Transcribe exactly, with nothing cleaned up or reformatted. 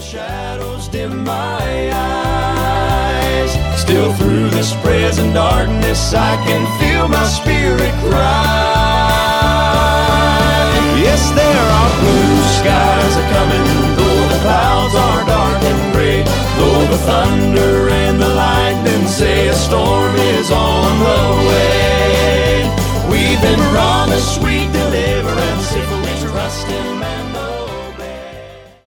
shadows dim my eyes. Still through this present darkness I can feel my spirit cry. Yes, there are blue skies a-coming, though the clouds are dark and gray, though the thunder and the lightning say a storm is on the way. We've been promised we